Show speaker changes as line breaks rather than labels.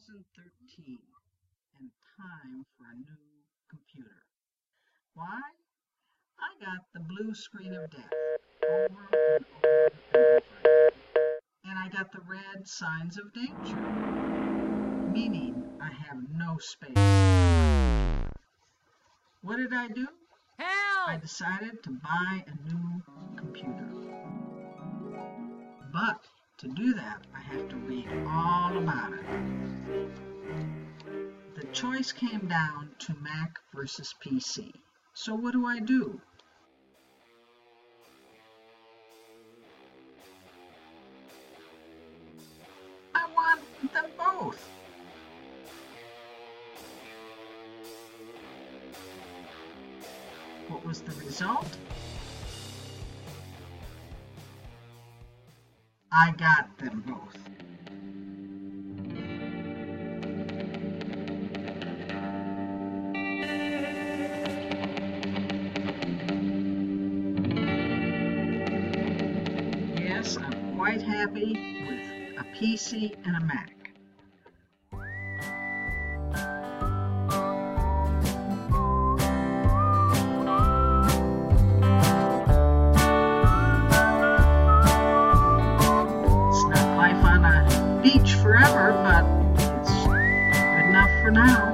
2013 and time for a new computer. Why? I got the blue screen of death over and over and over again. And I got the red signs of danger, meaning I have no space. What did I do?
Help!
I decided to buy a new computer. But to do that, I have to read all about it. The choice came down to Mac versus PC. So what do? I want them both. What was the result? I got them both. Yes, I'm quite happy with a PC and a Mac. Beach forever, but it's good enough for now.